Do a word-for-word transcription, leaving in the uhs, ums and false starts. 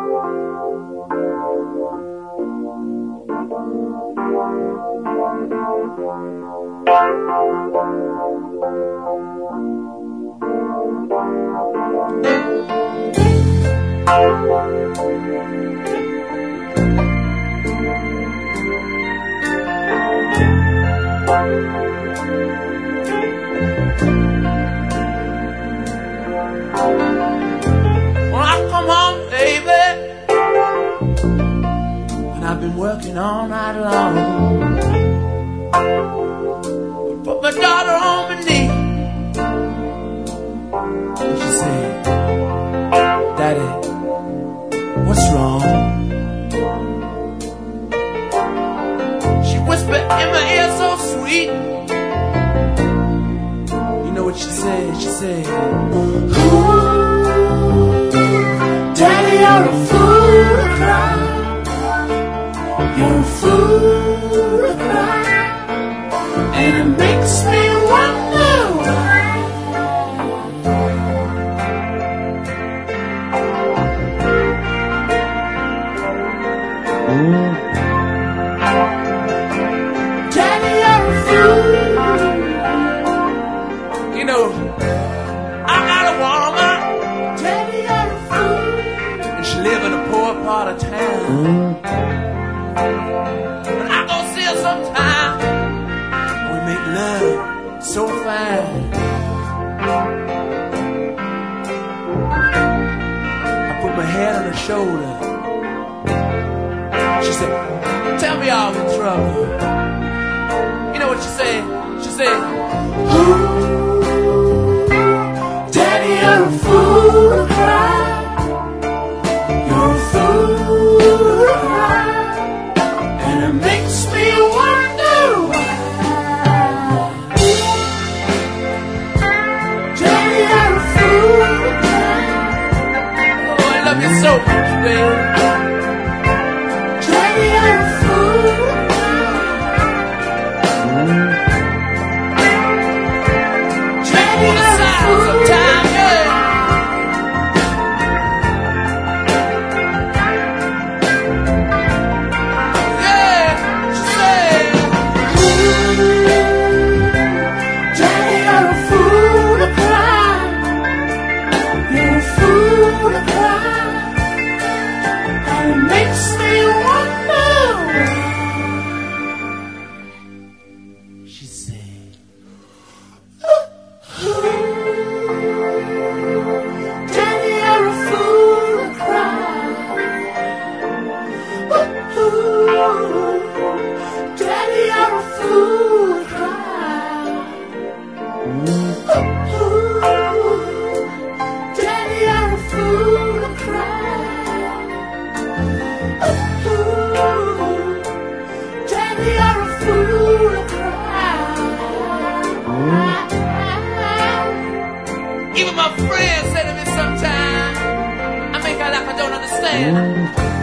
When I come home, baby, and I've been working all night long, put my daughter on my knee, and she said, Daddy, what's wrong? She whispered in my ear so sweet. You know what she said? She said, ooh, Daddy, you're a fool to cry. You're a fool to cry. And it makes me wonder why. Ooh. Daddy, you're a fool. You know, I got a woman. Daddy, you're a fool. And she live in a poor part of town. And I go see her sometime. We make love so fine. I put my head on her shoulder. She said, tell me all the trouble. You know what she said? She said, ooh, Daddy, you're a fool to cry. You're a fool to cry. And it makes me wonder why. Daddy, you're a fool to cry. Oh, I love you so much, baby. Daddy, you're a fool to cry. Daddy, you're a fool to cry. Even my friends say to me sometimes, I make out like I don't understand.